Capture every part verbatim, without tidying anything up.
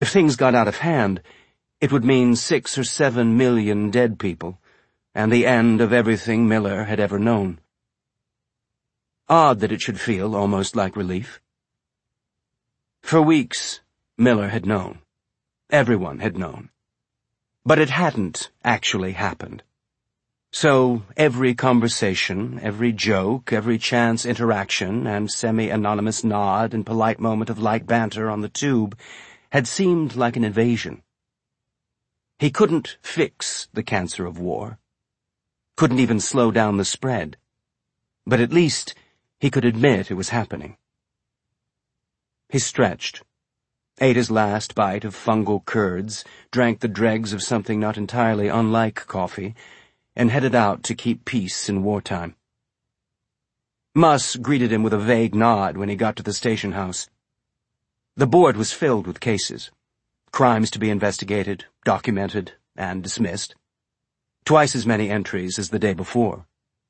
If things got out of hand, it would mean six or seven million dead people, and the end of everything Miller had ever known. Odd that it should feel almost like relief. For weeks, Miller had known. Everyone had known. But it hadn't actually happened. So every conversation, every joke, every chance interaction, and semi-anonymous nod and polite moment of light banter on the tube had seemed like an invasion. He couldn't fix the cancer of war. Couldn't even slow down the spread. But at least he could admit it was happening. He stretched, ate his last bite of fungal curds, drank the dregs of something not entirely unlike coffee, and headed out to keep peace in wartime. Muss greeted him with a vague nod when he got to the station house. The board was filled with cases. Crimes to be investigated, documented, and dismissed. Twice as many entries as the day before.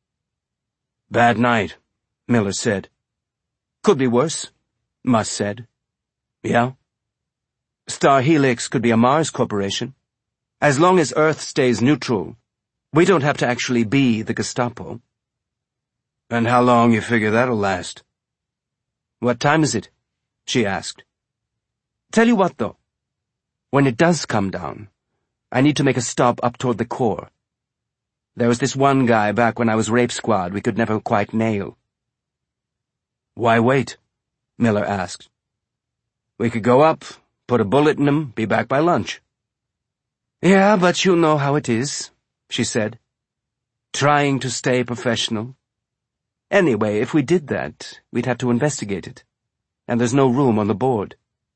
"Bad night," Miller said. "Could be worse," Muss said. "Yeah?" "Star Helix could be a Mars corporation. As long as Earth stays neutral, we don't have to actually be the Gestapo." "And how long you figure that'll last?" "What time is it?" she asked. "Tell you what, though. When it does come down, I need to make a stop up toward the core. There was this one guy back when I was Rape Squad we could never quite nail." "Why wait?" Miller asked. "We could go up, put a bullet in him, be back by lunch." "Yeah, but you know how it is," she said. "Trying to stay professional. Anyway, if we did that, we'd have to investigate it. And there's no room on the board."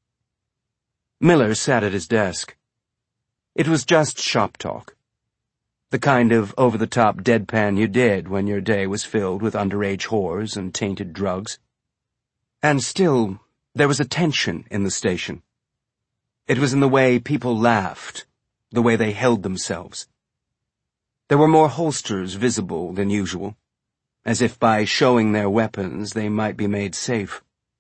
Miller sat at his desk. It was just shop talk. The kind of over-the-top deadpan you did when your day was filled with underage whores and tainted drugs. And still, there was a tension in the station. It was in the way people laughed, the way they held themselves. There were more holsters visible than usual, as if by showing their weapons they might be made safe.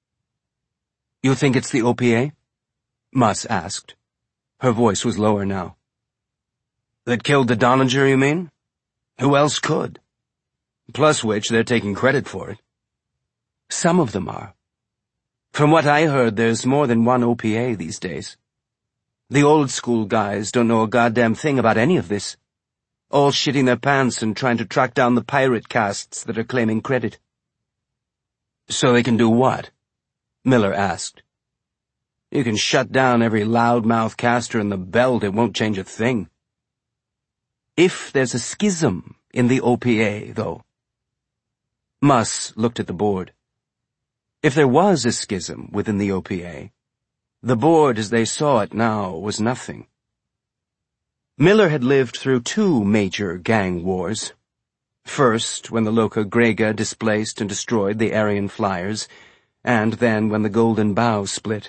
"You think it's the O P A?" Muss asked. Her voice was lower now. "That killed the Donninger, you mean? Who else could? Plus which, they're taking credit for it." "Some of them are. From what I heard, there's more than one O P A these days. The old-school guys don't know a goddamn thing about any of this. All shitting their pants and trying to track down the pirate casts that are claiming credit." "So they can do what?" Miller asked. "You can shut down every loudmouth caster in the belt, it won't change a thing." "If there's a schism in the O P A, though." Muss looked at the board. If there was a schism within the O P A, the board as they saw it now was nothing. Miller had lived through two major gang wars. First, when the Loka Grega displaced and destroyed the Aryan Flyers, and then when the Golden Bough split.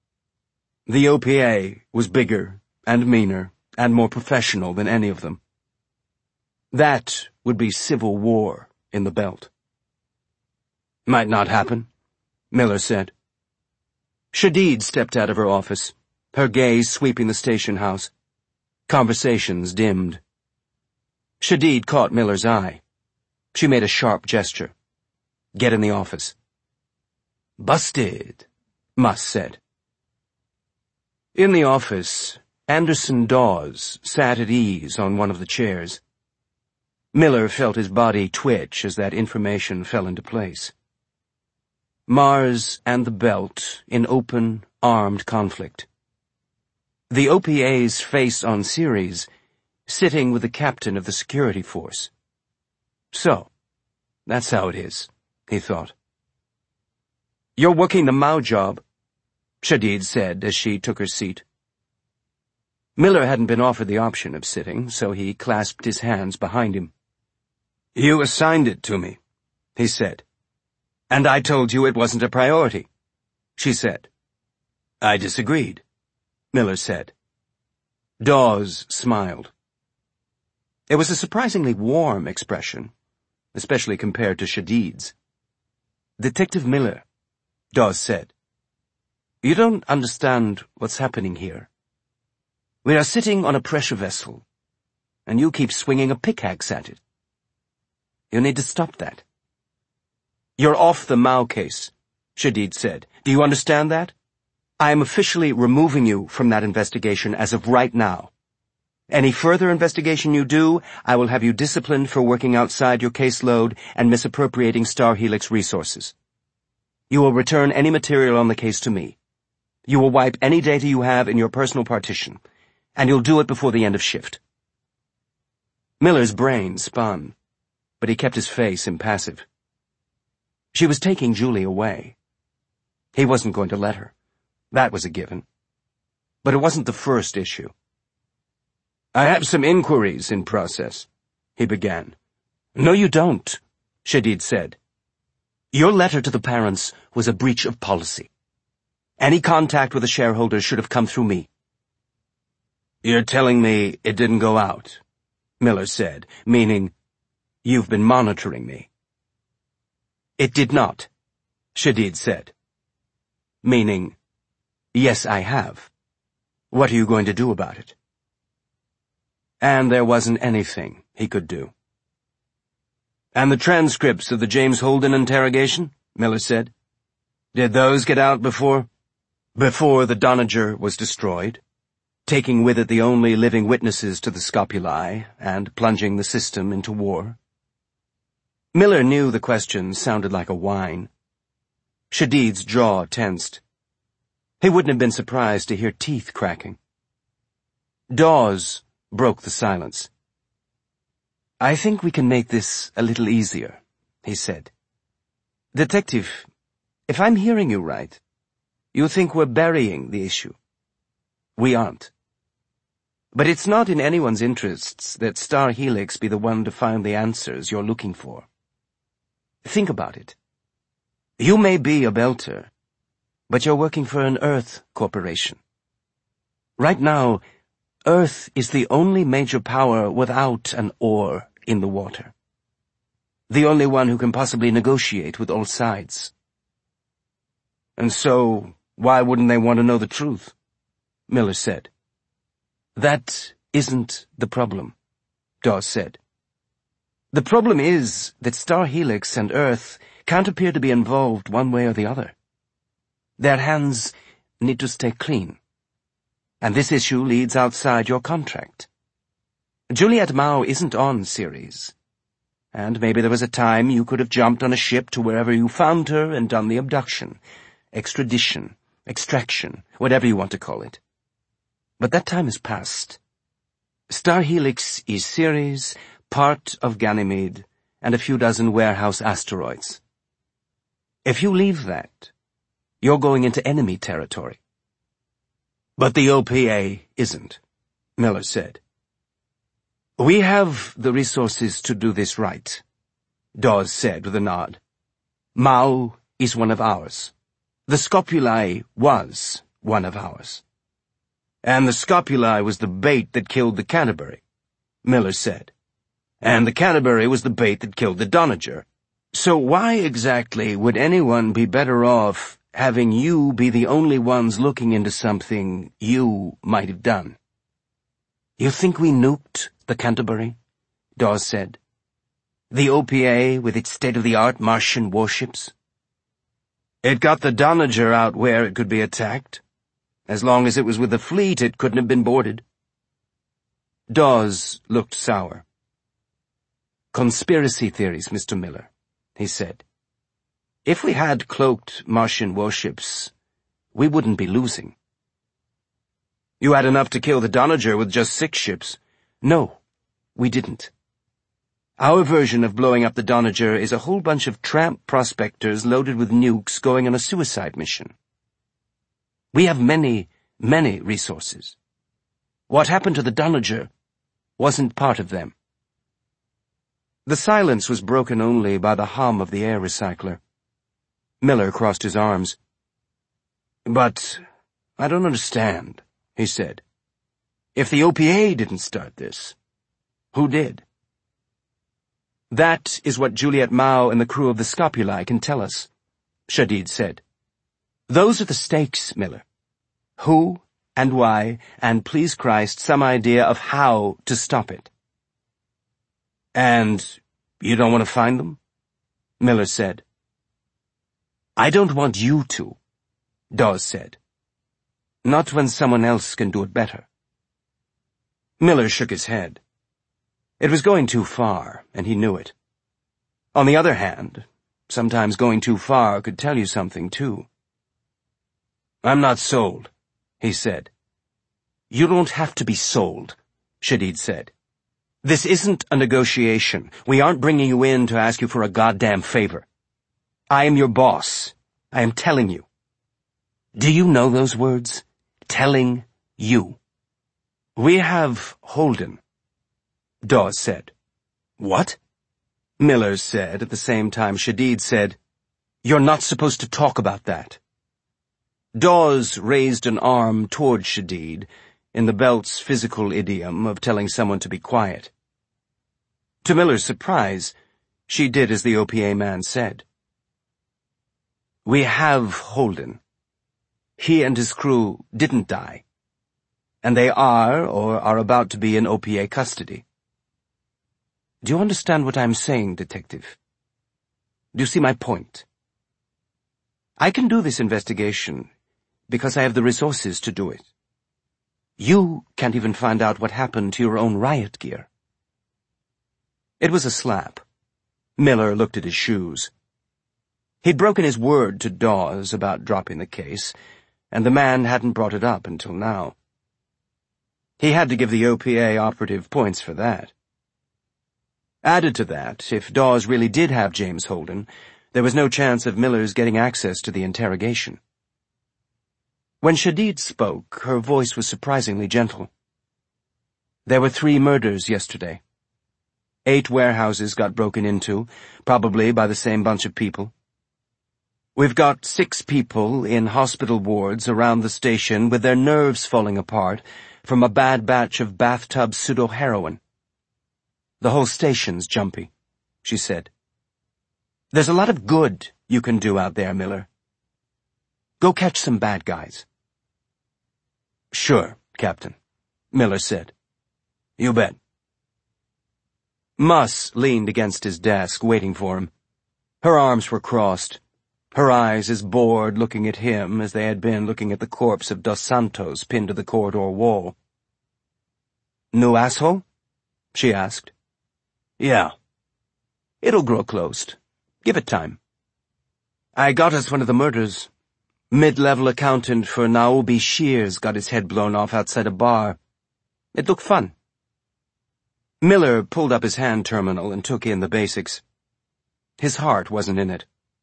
The O P A was bigger and meaner and more professional than any of them. That would be civil war in the belt. "Might not happen," Miller said. Shadid stepped out of her office, her gaze sweeping the station house. Conversations dimmed. Shadid caught Miller's eye. She made a sharp gesture. "Get in the office." "Busted," Muss said. In the office, Anderson Dawes sat at ease on one of the chairs. Miller felt his body twitch as that information fell into place. Mars and the Belt in open, armed conflict. The O P A's face on Ceres, sitting with the captain of the security force. So, that's how it is, he thought. "You're working the Mao job," Shadid said as she took her seat. Miller hadn't been offered the option of sitting, so he clasped his hands behind him. "You assigned it to me," he said. "And I told you it wasn't a priority," she said. "I disagreed," Miller said. Dawes smiled. It was a surprisingly warm expression, especially compared to Shadid's. "Detective Miller," Dawes said. You don't understand what's happening here. We are sitting on a pressure vessel, and you keep swinging a pickaxe at it. You need to stop that. You're off the Mao case, Shadid said. Do you understand that? I am officially removing you from that investigation as of right now. Any further investigation you do, I will have you disciplined for working outside your caseload and misappropriating Star Helix resources. You will return any material on the case to me. You will wipe any data you have in your personal partition, and you'll do it before the end of shift. Miller's brain spun, but he kept his face impassive. She was taking Julie away. He wasn't going to let her. That was a given. But it wasn't the first issue. I have some inquiries in process, he began. No, you don't, Shadid said. Your letter to the parents was a breach of policy. Any contact with the shareholders should have come through me. You're telling me it didn't go out, Miller said, meaning, you've been monitoring me. It did not, Shadid said. Meaning, yes, I have. What are you going to do about it? And there wasn't anything he could do. And the transcripts of the James Holden interrogation, Miller said. Did those get out before? Before the Doniger was destroyed, taking with it the only living witnesses to the Scopuli and plunging the system into war? Miller knew the question sounded like a whine. Shadid's jaw tensed. He wouldn't have been surprised to hear teeth cracking. Dawes broke the silence. I think we can make this a little easier, he said. Detective, if I'm hearing you right, you think we're burying the issue. We aren't. But it's not in anyone's interests that Star Helix be the one to find the answers you're looking for. Think about it. You may be a Belter, but you're working for an Earth corporation. Right now, Earth is the only major power without an oar in the water. The only one who can possibly negotiate with all sides. And so, why wouldn't they want to know the truth? Miller said. That isn't the problem, Dawes said. The problem is that Star Helix and Earth can't appear to be involved one way or the other. Their hands need to stay clean. And this issue leads outside your contract. Juliet Mao isn't on Ceres. And maybe there was a time you could have jumped on a ship to wherever you found her and done the abduction, extradition, extraction, whatever you want to call it. But that time has passed. Star Helix is Ceres, part of Ganymede, and a few dozen warehouse asteroids. If you leave that, you're going into enemy territory. But the O P A isn't, Miller said. We have the resources to do this right, Dawes said with a nod. Mao is one of ours. The Scopuli was one of ours. And the Scopuli was the bait that killed the Canterbury, Miller said. And the Canterbury was the bait that killed the Doniger. So why exactly would anyone be better off having you be the only ones looking into something you might have done? You think we nuked the Canterbury? Dawes said. The O P A with its state-of-the-art Martian warships? It got the Doniger out where it could be attacked. As long as it was with the fleet, it couldn't have been boarded. Dawes looked sour. Conspiracy theories, Mister Miller, he said. If we had cloaked Martian warships, we wouldn't be losing. You had enough to kill the Doniger with just six ships. No, we didn't. Our version of blowing up the Doniger is a whole bunch of tramp prospectors loaded with nukes going on a suicide mission. We have many, many resources. What happened to the Doniger wasn't part of them. The silence was broken only by the hum of the air recycler. Miller crossed his arms. But I don't understand, he said. If the O P A didn't start this, who did? That is what Juliet Mao and the crew of the Scopuli can tell us, Shadid said. Those are the stakes, Miller. Who and why, and please Christ, some idea of how to stop it. And you don't want to find them? Miller said. I don't want you to, Dawes said. Not when someone else can do it better. Miller shook his head. It was going too far, and he knew it. On the other hand, sometimes going too far could tell you something, too. I'm not sold, he said. You don't have to be sold, Shadid said. This isn't a negotiation. We aren't bringing you in to ask you for a goddamn favor. I am your boss. I am telling you. Do you know those words? Telling you. We have Holden, Dawes said. What? Miller said at the same time Shadid said, You're not supposed to talk about that. Dawes raised an arm toward Shadid in the belt's physical idiom of telling someone to be quiet. To Miller's surprise, she did as the O P A man said. We have Holden. He and his crew didn't die, and they are or are about to be in O P A custody. Do you understand what I'm saying, Detective? Do you see my point? I can do this investigation because I have the resources to do it. You can't even find out what happened to your own riot gear. It was a slap. Miller looked at his shoes. He'd broken his word to Dawes about dropping the case, and the man hadn't brought it up until now. He had to give the O P A operative points for that. Added to that, if Dawes really did have James Holden, there was no chance of Miller's getting access to the interrogation. When Shadid spoke, her voice was surprisingly gentle. There were three murders yesterday. Eight warehouses got broken into, probably by the same bunch of people. We've got six people in hospital wards around the station with their nerves falling apart from a bad batch of bathtub pseudo-heroin. The whole station's jumpy, she said. There's a lot of good you can do out there, Miller. Go catch some bad guys. Sure, Captain, Miller said. You bet. Muss leaned against his desk, waiting for him. Her arms were crossed, her eyes as bored looking at him as they had been looking at the corpse of Dos Santos pinned to the corridor wall. New asshole? She asked. Yeah. It'll grow closed. Give it time. I got us one of the murders. Mid-level accountant for Naobi Shears got his head blown off outside a bar. It looked fun. Miller pulled up his hand terminal and took in the basics. His heart wasn't in it.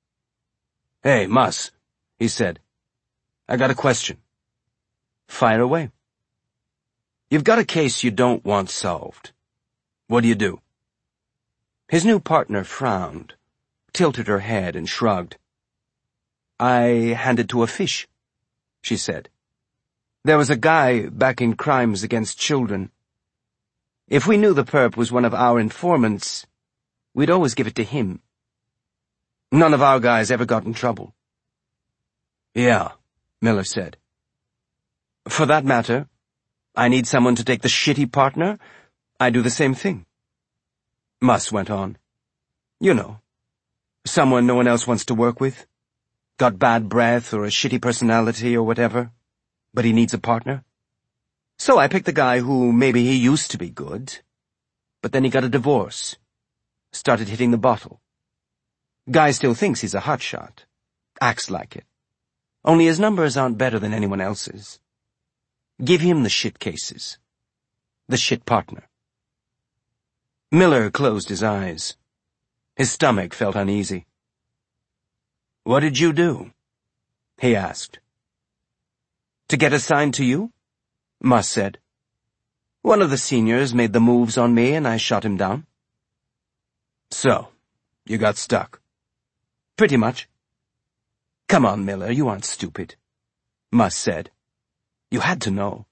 Hey, Muss, he said. I got a question. Fire away. You've got a case you don't want solved. What do you do? His new partner frowned, tilted her head and shrugged. I handed to a fish, she said. There was a guy backing crimes against children. If we knew the perp was one of our informants, we'd always give it to him. None of our guys ever got in trouble. Yeah, Miller said. For that matter, I need someone to take the shitty partner. I do the same thing. Muss went on. You know, someone no one else wants to work with. Got bad breath or a shitty personality or whatever, but he needs a partner. So I picked the guy who maybe he used to be good, but then he got a divorce, started hitting the bottle. Guy still thinks he's a hotshot, acts like it. Only his numbers aren't better than anyone else's. Give him the shit cases. The shit partner. Miller closed his eyes. His stomach felt uneasy. What did you do? He asked. To get assigned to you? Muss said. One of the seniors made the moves on me and I shot him down. So, you got stuck. Pretty much. Come on, Miller, you aren't stupid, Muss said. You had to know.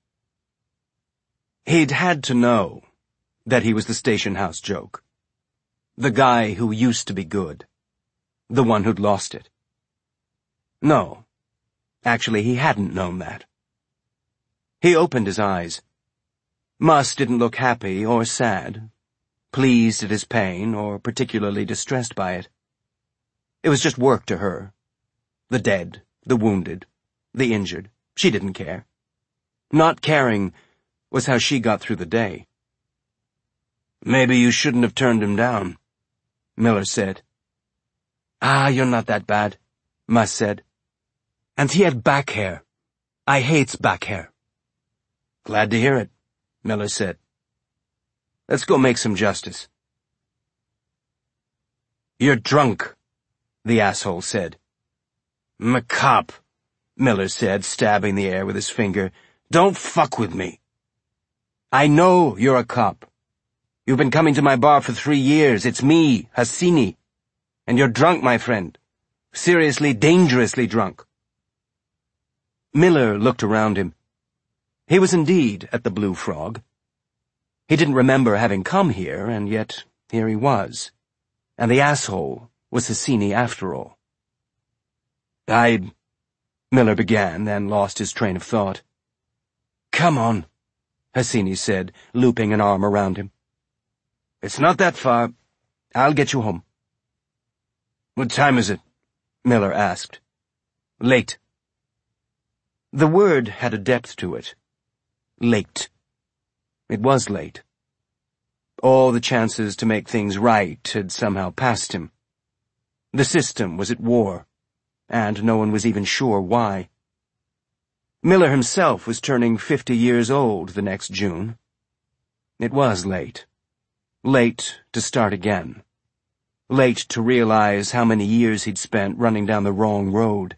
He'd had to know that he was the station house joke. The guy who used to be good. The one who'd lost it. No, Actually, he hadn't known that. He opened his eyes. Muss didn't look happy or sad, pleased at his pain or particularly distressed by it. It was just work to her. The dead, the wounded, the injured. She didn't care. Not caring was how she got through the day. "Maybe you shouldn't have turned him down," Miller said. "Ah, you're not that bad," Muss said. "And he had back hair. I hates back hair." "Glad to hear it," Miller said. "Let's go make some justice." "You're drunk," the asshole said. "I'm a cop," Miller said, stabbing the air with his finger. "Don't fuck with me." "I know you're a cop. You've been coming to my bar for three years. It's me, Hassini. And you're drunk, my friend. Seriously, dangerously drunk." Miller looked around him. He was indeed at the Blue Frog. He didn't remember having come here, and yet here he was. And the asshole was Hassini after all. I... Miller began, then lost his train of thought. "Come on," Hassini said, looping an arm around him. "It's not that far. I'll get you home." "What time is it?" Miller asked. "Late." The word had a depth to it. Late. It was late. All the chances to make things right had somehow passed him. The system was at war, and no one was even sure why. Miller himself was turning fifty years old the next June. It was late. Late to start again. Late to realize how many years he'd spent running down the wrong road.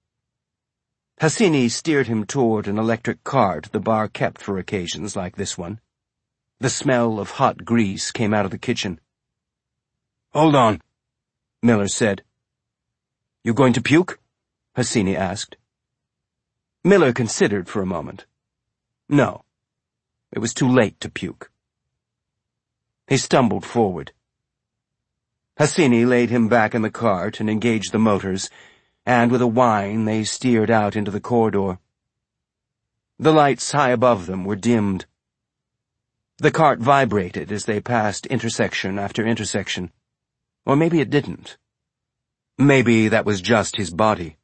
Hassini steered him toward an electric cart the bar kept for occasions like this one. The smell of hot grease came out of the kitchen. "Hold on," Miller said. "You going to puke?" Hassini asked. Miller considered for a moment. No. It was too late to puke. He stumbled forward. Hassini laid him back in the cart and engaged the motors, and with a whine they steered out into the corridor. The lights high above them were dimmed. The cart vibrated as they passed intersection after intersection. Or maybe it didn't. Maybe that was just his body.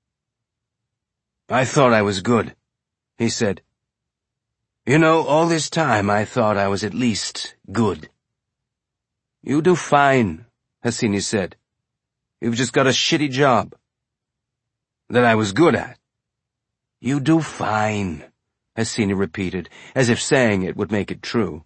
"I thought I was good," he said. "You know, all this time I thought I was at least good." "You do fine," Hassini said. "You've just got a shitty job." "That I was good at." "You do fine," Hassini repeated, as if saying it would make it true.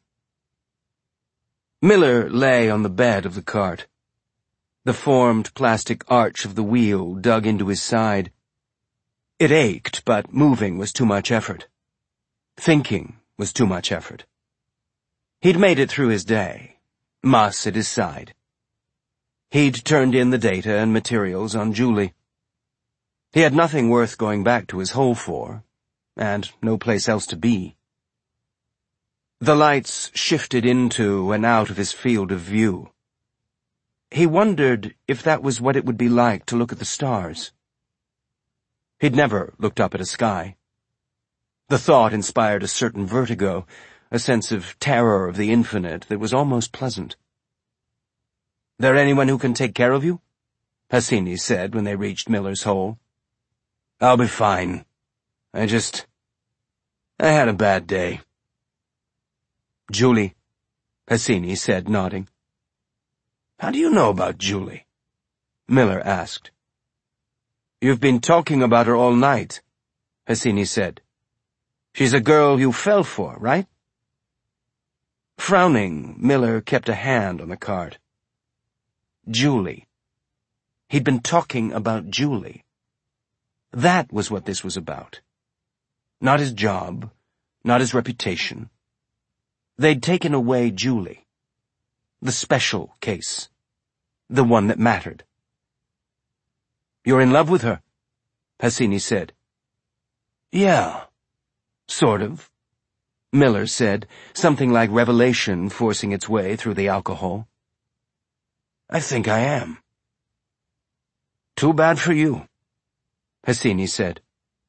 Miller lay on the bed of the cart. The formed plastic arch of the wheel dug into his side. It ached, but moving was too much effort. Thinking was too much effort. He'd made it through his day, Muss at his side. He'd turned in the data and materials on Julie. He had nothing worth going back to his hole for, and no place else to be. The lights shifted into and out of his field of view. He wondered if that was what it would be like to look at the stars. He'd never looked up at a sky. The thought inspired a certain vertigo, a sense of terror of the infinite that was almost pleasant. "There anyone who can take care of you?" Hassini said when they reached Miller's hole. "I'll be fine. I just... I had a bad day." "Julie," Hassini said, nodding. "How do you know about Julie?" Miller asked. "You've been talking about her all night," Hassini said. "She's a girl you fell for, right?" Frowning, Miller kept a hand on the cart. Julie. He'd been talking about Julie. That was what this was about. Not his job, not his reputation. They'd taken away Julie. The special case. The one that mattered. "You're in love with her," Hassini said. "Yeah, sort of," Miller said, something like revelation forcing its way through the alcohol. "I think I am." "Too bad for you," Hassini said.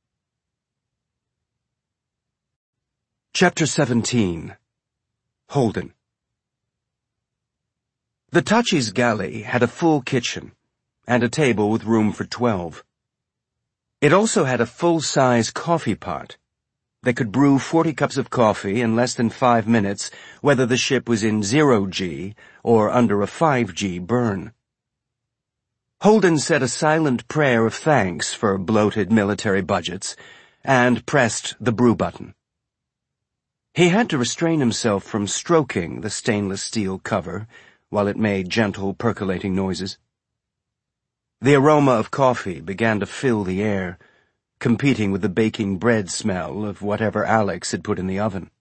Chapter seventeen. Holden. The Tachi's galley had a full kitchen and a table with room for twelve. It also had a full-size coffee pot that could brew forty cups of coffee in less than five minutes, whether the ship was in zero G or under a five G burn. Holden said a silent prayer of thanks for bloated military budgets and pressed the brew button. He had to restrain himself from stroking the stainless steel cover while it made gentle percolating noises. The aroma of coffee began to fill the air, competing with the baking bread smell of whatever Alex had put in the oven.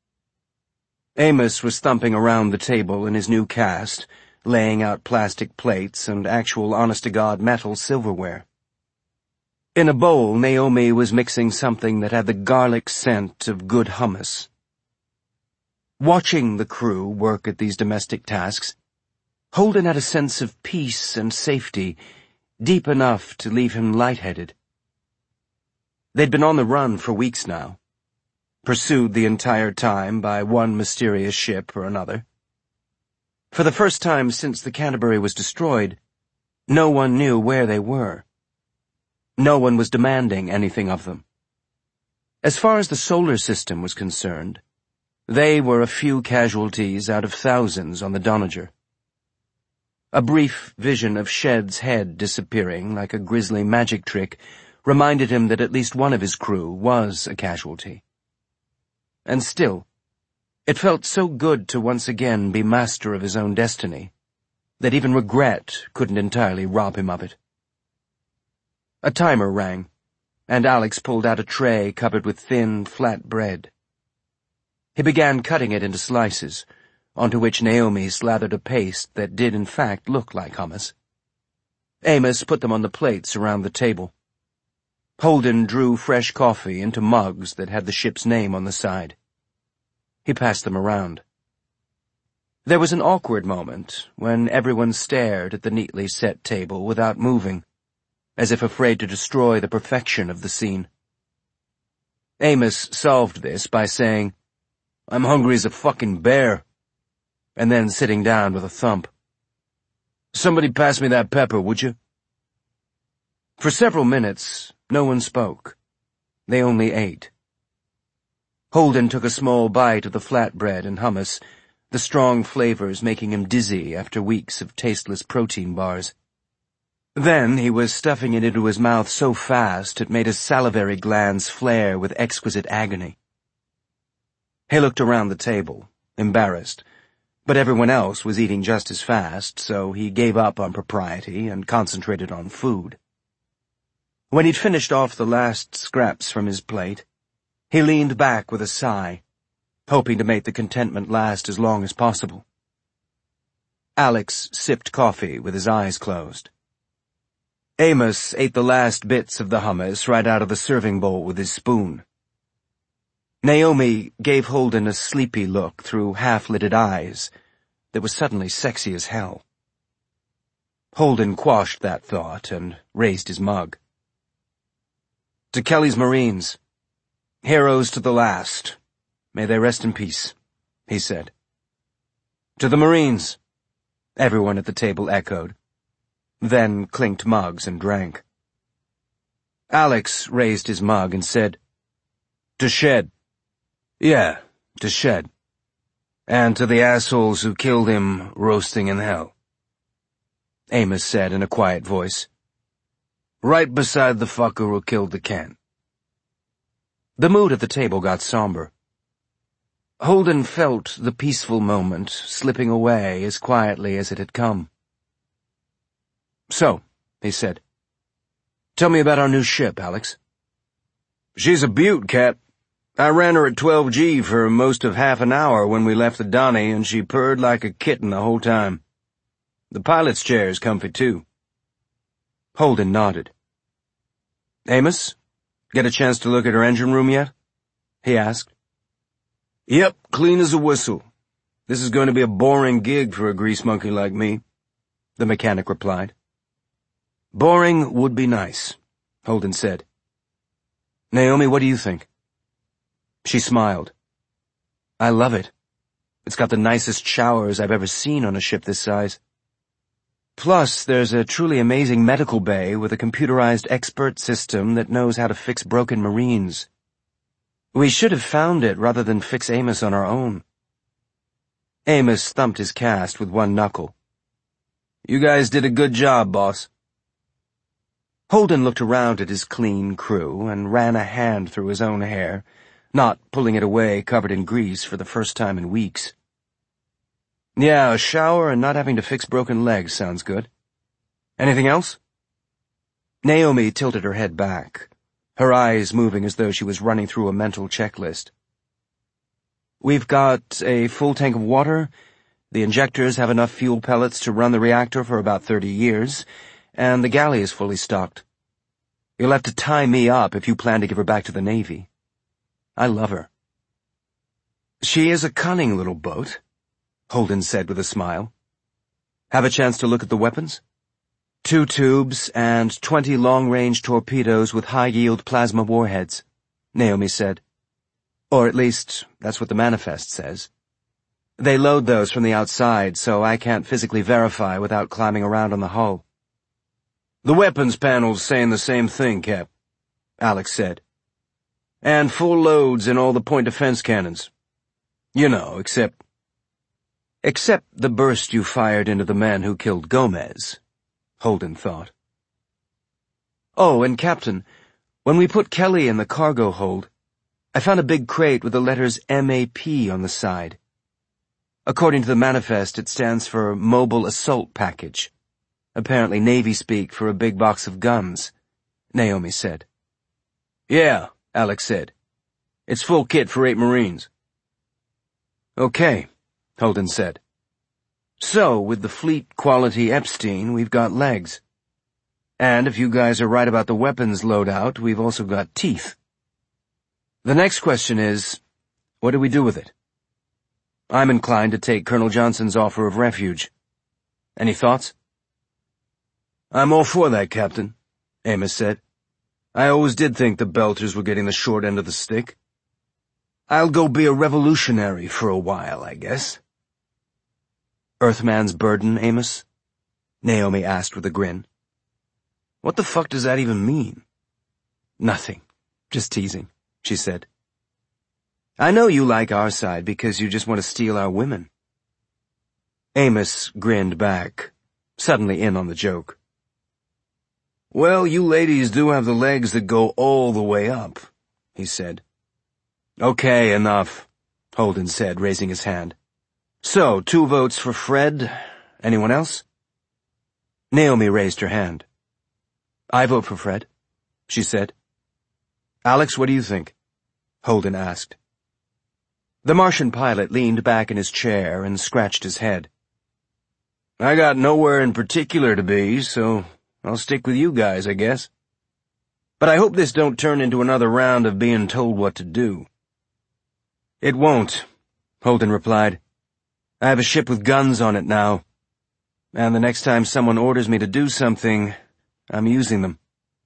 Amos was thumping around the table in his new cast, laying out plastic plates and actual honest-to-God metal silverware. In a bowl, Naomi was mixing something that had the garlic scent of good hummus. Watching the crew work at these domestic tasks, Holden had a sense of peace and safety deep enough to leave him lightheaded. They'd been on the run for weeks now, pursued the entire time by one mysterious ship or another. For the first time since the Canterbury was destroyed, no one knew where they were. No one was demanding anything of them. As far as the solar system was concerned, they were a few casualties out of thousands on the Doniger. A brief vision of Shed's head disappearing like a grisly magic trick reminded him that at least one of his crew was a casualty. And still, it felt so good to once again be master of his own destiny that even regret couldn't entirely rob him of it. A timer rang, and Alex pulled out a tray covered with thin, flat bread. He began cutting it into slices, onto which Naomi slathered a paste that did in fact look like hummus. Amos put them on the plates around the table. Holden drew fresh coffee into mugs that had the ship's name on the side. He passed them around. There was an awkward moment when everyone stared at the neatly set table without moving, as if afraid to destroy the perfection of the scene. Amos solved this by saying, "I'm hungry as a fucking bear," and then sitting down with a thump. "Somebody pass me that pepper, would you?" For several minutes, no one spoke. They only ate. Holden took a small bite of the flatbread and hummus, the strong flavors making him dizzy after weeks of tasteless protein bars. Then he was stuffing it into his mouth so fast it made his salivary glands flare with exquisite agony. He looked around the table, embarrassed, but everyone else was eating just as fast, so he gave up on propriety and concentrated on food. When he'd finished off the last scraps from his plate, he leaned back with a sigh, hoping to make the contentment last as long as possible. Alex sipped coffee with his eyes closed. Amos ate the last bits of the hummus right out of the serving bowl with his spoon. Naomi gave Holden a sleepy look through half-lidded eyes that was suddenly sexy as hell. Holden quashed that thought and raised his mug. "To Kelly's Marines, heroes to the last, may they rest in peace," he said. "To the Marines," everyone at the table echoed, then clinked mugs and drank. Alex raised his mug and said, "To Shed." "Yeah, to Shed. And to the assholes who killed him roasting in hell," Amos said in a quiet voice. "Right beside the fucker who killed the Ken." The mood at the table got somber. Holden felt the peaceful moment slipping away as quietly as it had come. "So," he said, "tell me about our new ship, Alex." "She's a beaut, Cap. I ran her at twelve G for most of half an hour when we left the Donny, and she purred like a kitten the whole time. The pilot's chair is comfy, too." Holden nodded. "Amos, get a chance to look at her engine room yet?" he asked. "Yep, clean as a whistle. This is going to be a boring gig for a grease monkey like me," the mechanic replied. "Boring would be nice," Holden said. "Naomi, what do you think?" She smiled. I love it. It's got the nicest showers I've ever seen on a ship this size. Plus, there's a truly amazing medical bay with a computerized expert system that knows how to fix broken marines. We should have found it rather than fix Amos on our own. Amos thumped his cast with one knuckle. You guys did a good job, boss. Holden looked around at his clean crew and ran a hand through his own hair, not pulling it away covered in grease for the first time in weeks. Yeah, a shower and not having to fix broken legs sounds good. Anything else? Naomi tilted her head back, her eyes moving as though she was running through a mental checklist. We've got a full tank of water, the injectors have enough fuel pellets to run the reactor for about thirty years, and the galley is fully stocked. You'll have to tie me up if you plan to give her back to the Navy. I love her. She is a cunning little boat, Holden said with a smile. Have a chance to look at the weapons? Two tubes and twenty long-range torpedoes with high-yield plasma warheads, Naomi said. Or at least, that's what the manifest says. They load those from the outside, so I can't physically verify without climbing around on the hull. The weapons panel's saying the same thing, Cap, Alex said. And full loads in all the point defense cannons. You know, except... Except the burst you fired into the man who killed Gomez, Holden thought. Oh, and Captain, when we put Kelly in the cargo hold, I found a big crate with the letters M A P on the side. According to the manifest, it stands for Mobile Assault Package. Apparently Navy speak for a big box of guns, Naomi said. Yeah, Alex said. It's full kit for eight Marines. Okay, Holden said. So, with the fleet-quality Epstein, we've got legs. And if you guys are right about the weapons loadout, we've also got teeth. The next question is, what do we do with it? I'm inclined to take Colonel Johnson's offer of refuge. Any thoughts? I'm all for that, Captain, Amos said. I always did think the Belters were getting the short end of the stick. I'll go be a revolutionary for a while, I guess. Earthman's burden, Amos? Naomi asked with a grin. What the fuck does that even mean? Nothing. Just teasing, she said. I know you like our side because you just want to steal our women. Amos grinned back, suddenly in on the joke. Well, you ladies do have the legs that go all the way up, he said. Okay, enough, Holden said, raising his hand. So, two votes for Fred. Anyone else? Naomi raised her hand. I vote for Fred, she said. Alex, what do you think? Holden asked. The Martian pilot leaned back in his chair and scratched his head. I got nowhere in particular to be, so I'll stick with you guys, I guess. But I hope this don't turn into another round of being told what to do. It won't, Holden replied. I have a ship with guns on it now, and the next time someone orders me to do something, I'm using them.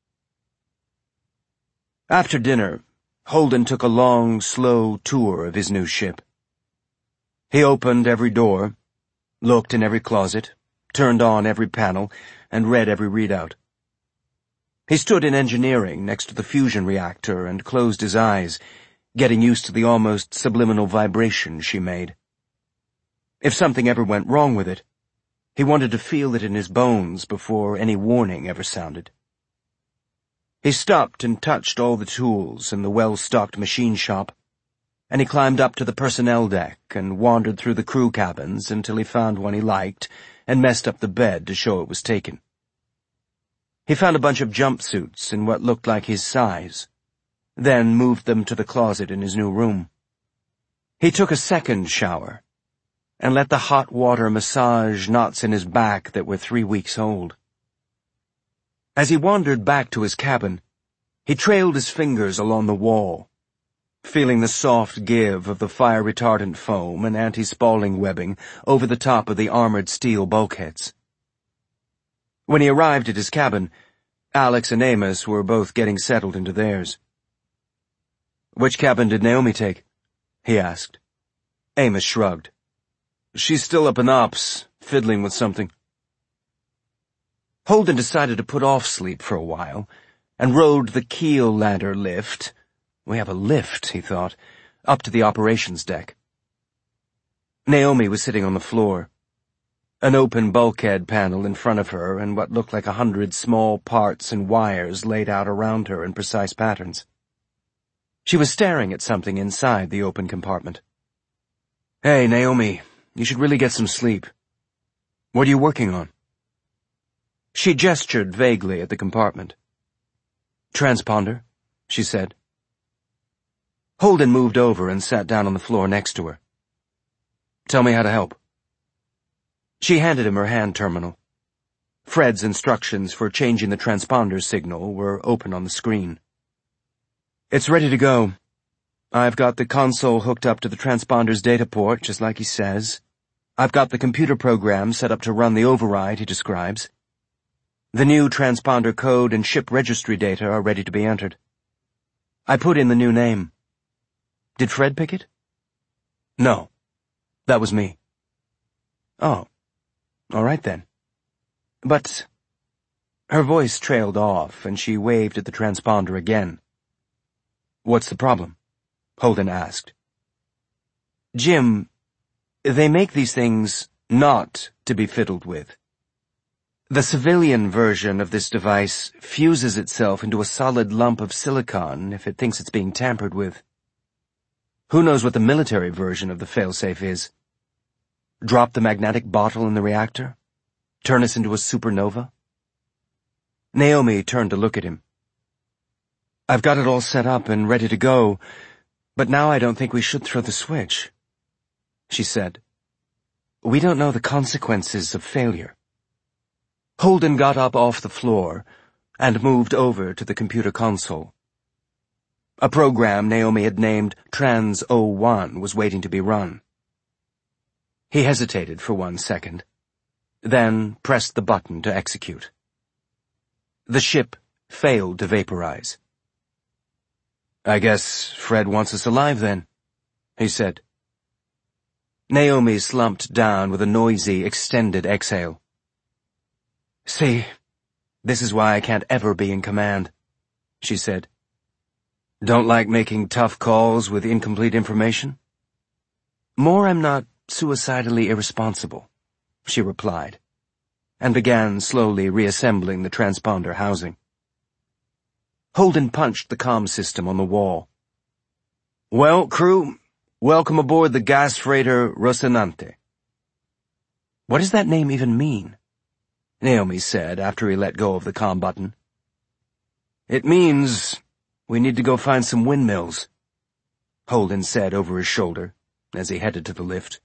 After dinner, Holden took a long, slow tour of his new ship. He opened every door, looked in every closet, turned on every panel, and read every readout. He stood in engineering next to the fusion reactor and closed his eyes, getting used to the almost subliminal vibration she made. If something ever went wrong with it, he wanted to feel it in his bones before any warning ever sounded. He stopped and touched all the tools in the well-stocked machine shop, and he climbed up to the personnel deck and wandered through the crew cabins until he found one he liked and messed up the bed to show it was taken. He found a bunch of jumpsuits in what looked like his size, then moved them to the closet in his new room. He took a second shower and let the hot water massage knots in his back that were three weeks old. As he wandered back to his cabin, he trailed his fingers along the wall, feeling the soft give of the fire-retardant foam and anti-spalling webbing over the top of the armored steel bulkheads. When he arrived at his cabin, Alex and Amos were both getting settled into theirs. "Which cabin did Naomi take?" he asked. Amos shrugged. She's still up in ops, fiddling with something. Holden decided to put off sleep for a while and rode the keel ladder lift. We have a lift, he thought, up to the operations deck. Naomi was sitting on the floor, an open bulkhead panel in front of her and what looked like a hundred small parts and wires laid out around her in precise patterns. She was staring at something inside the open compartment. Hey, Naomi, you should really get some sleep. What are you working on? She gestured vaguely at the compartment. Transponder, she said. Holden moved over and sat down on the floor next to her. Tell me how to help. She handed him her hand terminal. Fred's instructions for changing the transponder signal were open on the screen. It's ready to go. I've got the console hooked up to the transponder's data port, just like he says. I've got the computer program set up to run the override he describes. The new transponder code and ship registry data are ready to be entered. I put in the new name. Did Fred pick it? No. That was me. Oh. All right then. But... Her voice trailed off, and she waved at the transponder again. What's the problem? Holden asked. Jim, they make these things not to be fiddled with. The civilian version of this device fuses itself into a solid lump of silicon if it thinks it's being tampered with. Who knows what the military version of the failsafe is? Drop the magnetic bottle in the reactor? Turn us into a supernova? Naomi turned to look at him. I've got it all set up and ready to go, but now I don't think we should throw the switch, she said. We don't know the consequences of failure. Holden got up off the floor and moved over to the computer console. A program Naomi had named Trans oh one was waiting to be run. He hesitated for one second, then pressed the button to execute. The ship failed to vaporize. I guess Fred wants us alive then, he said. Naomi slumped down with a noisy, extended exhale. See, this is why I can't ever be in command, she said. Don't like making tough calls with incomplete information? More I'm not suicidally irresponsible, she replied, and began slowly reassembling the transponder housing. Holden punched the comm system on the wall. Well, crew, welcome aboard the gas freighter Rocinante. What does that name even mean? Naomi said after he let go of the comm button. It means we need to go find some windmills, Holden said over his shoulder as he headed to the lift.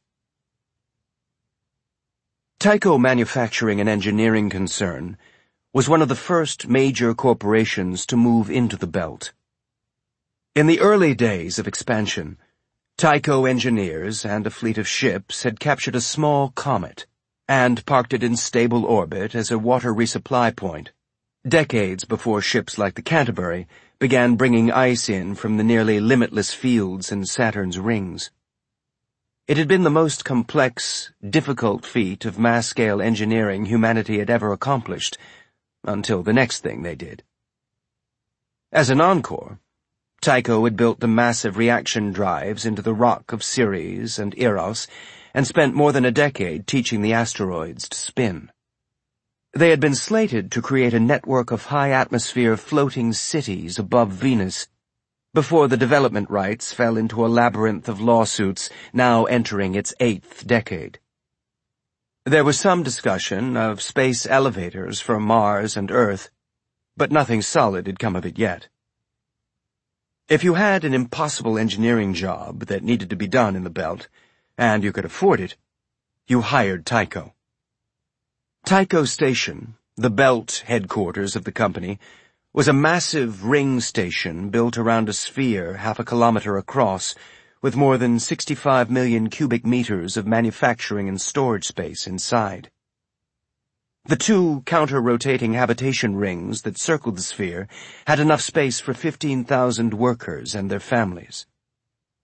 Tyco Manufacturing and Engineering Concern was one of the first major corporations to move into the belt. In the early days of expansion, Tyco engineers and a fleet of ships had captured a small comet and parked it in stable orbit as a water resupply point, decades before ships like the Canterbury began bringing ice in from the nearly limitless fields in Saturn's rings. It had been the most complex, difficult feat of mass-scale engineering humanity had ever accomplished, until the next thing they did. As an encore, Tycho had built the massive reaction drives into the rock of Ceres and Eros and spent more than a decade teaching the asteroids to spin. They had been slated to create a network of high-atmosphere floating cities above Venus before the development rights fell into a labyrinth of lawsuits now entering its eighth decade. There was some discussion of space elevators for Mars and Earth, but nothing solid had come of it yet. If you had an impossible engineering job that needed to be done in the belt, and you could afford it, you hired Tycho. Tycho Station, the belt headquarters of the company, was a massive ring station built around a sphere half a kilometer across, with more than sixty-five million cubic meters of manufacturing and storage space inside. The two counter-rotating habitation rings that circled the sphere had enough space for fifteen thousand workers and their families.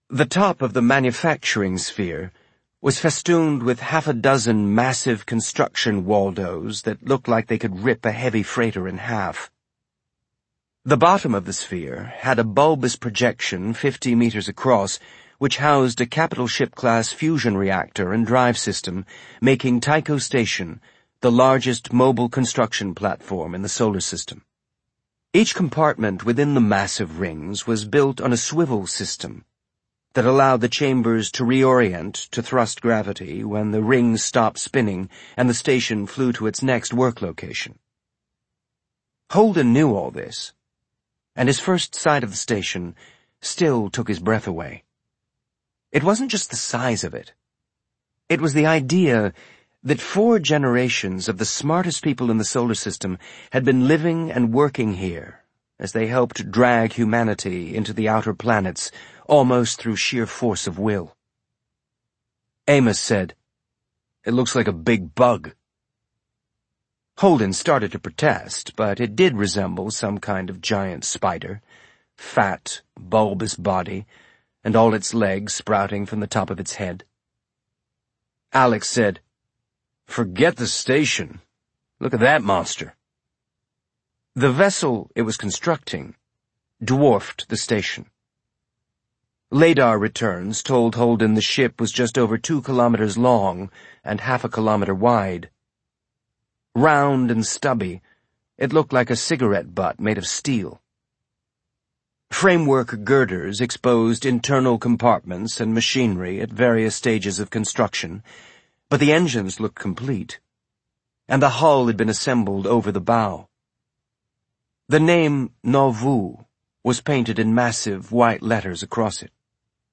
The top of the manufacturing sphere was festooned with half a dozen massive construction waldos that looked like they could rip a heavy freighter in half. The bottom of the sphere had a bulbous projection fifty meters across, which housed a capital ship-class fusion reactor and drive system, making Tycho Station the largest mobile construction platform in the solar system. Each compartment within the massive rings was built on a swivel system that allowed the chambers to reorient to thrust gravity when the rings stopped spinning and the station flew to its next work location. Holden knew all this, and his first sight of the station still took his breath away. It wasn't just the size of it. It was the idea that four generations of the smartest people in the solar system had been living and working here as they helped drag humanity into the outer planets almost through sheer force of will. Amos said, "It looks like a big bug." Holden started to protest, but it did resemble some kind of giant spider, fat, bulbous body, and all its legs sprouting from the top of its head. Alex said, "Forget the station. Look at that monster." The vessel it was constructing dwarfed the station. Radar returns told Holden the ship was just over two kilometers long and half a kilometer wide. Round and stubby, it looked like a cigarette butt made of steel. Framework girders exposed internal compartments and machinery at various stages of construction, but the engines looked complete, and the hull had been assembled over the bow. The name Nauvoo was painted in massive white letters across it.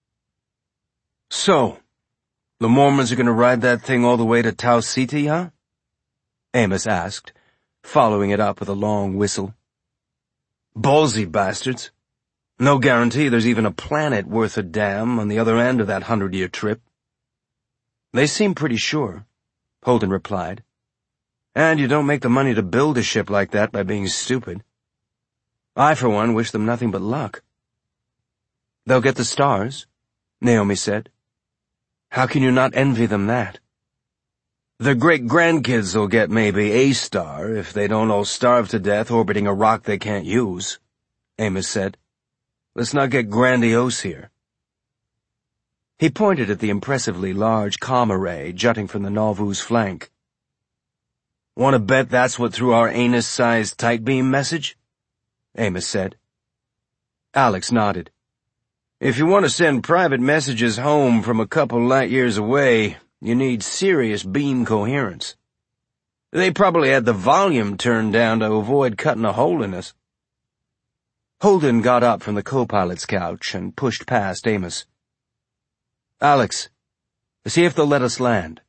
"So, the Mormons are going to ride that thing all the way to Tau Ceti, huh?" Amos asked, following it up with a long whistle. "Ballsy bastards. No guarantee there's even a planet worth a damn on the other end of that hundred-year trip." "They seem pretty sure," Holden replied. "And you don't make the money to build a ship like that by being stupid. I, for one, wish them nothing but luck." "They'll get the stars," Naomi said. "How can you not envy them that?" "Their great-grandkids will get maybe a star if they don't all starve to death orbiting a rock they can't use," Amos said. "Let's not get grandiose here." He pointed at the impressively large comm array jutting from the Nauvoo's flank. "Want to bet that's what threw our anus-sized tight beam message?" Amos said. Alex nodded. "If you want to send private messages home from a couple light years away, you need serious beam coherence. They probably had the volume turned down to avoid cutting a hole in us." Holden got up from the co-pilot's couch and pushed past Amos. "Alex, see if they'll let us land."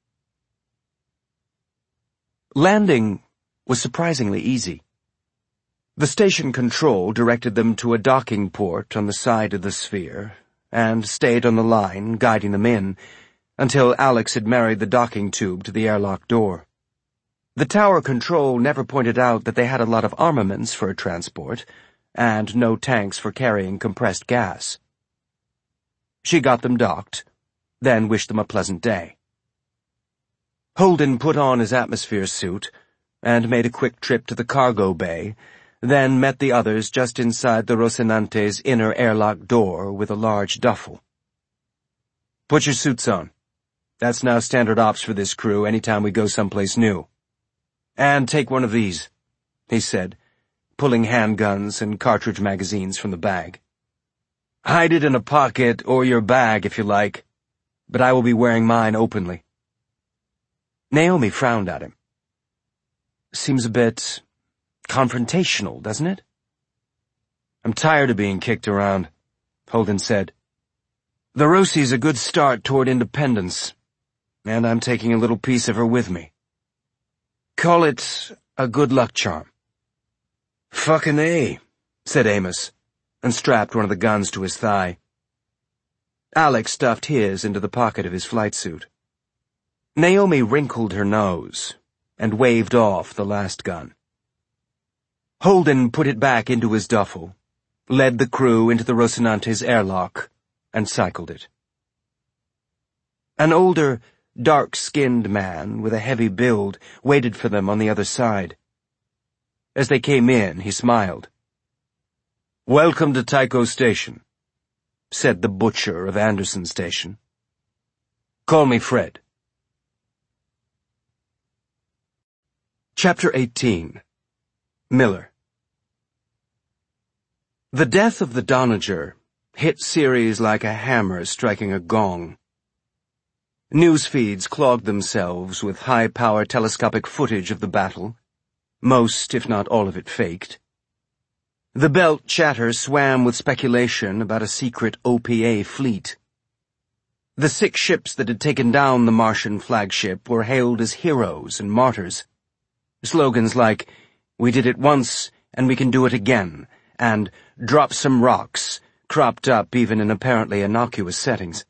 Landing was surprisingly easy. The station control directed them to a docking port on the side of the sphere, and stayed on the line, guiding them in, until Alex had married the docking tube to the airlock door. The tower control never pointed out that they had a lot of armaments for a transport, and no tanks for carrying compressed gas. She got them docked, then wished them a pleasant day. Holden put on his atmosphere suit and made a quick trip to the cargo bay, then met the others just inside the Rocinante's inner airlock door with a large duffel. "Put your suits on. That's now standard ops for this crew anytime we go someplace new. And take one of these," he said, pulling handguns and cartridge magazines from the bag. "Hide it in a pocket or your bag if you like, but I will be wearing mine openly." Naomi frowned at him. "Seems a bit confrontational, doesn't it?" "I'm tired of being kicked around," Holden said. "The Rosie's a good start toward independence, and I'm taking a little piece of her with me. Call it a good luck charm." "Fucking A," said Amos, and strapped one of the guns to his thigh. Alex stuffed his into the pocket of his flight suit. Naomi wrinkled her nose and waved off the last gun. Holden put it back into his duffel, led the crew into the Rocinante's airlock, and cycled it. An older, dark-skinned man with a heavy build waited for them on the other side. As they came in, he smiled. "Welcome to Tycho Station," said the butcher of Anderson Station. "Call me Fred." Chapter eighteen. Miller. The death of the Doniger hit Ceres like a hammer striking a gong. News feeds clogged themselves with high-power telescopic footage of the battle, most, if not all of it, faked. The Belt chatter swam with speculation about a secret O P A fleet. The six ships that had taken down the Martian flagship were hailed as heroes and martyrs. Slogans like, "We did it once, and we can do it again," and "Drop some rocks," cropped up even in apparently innocuous settings.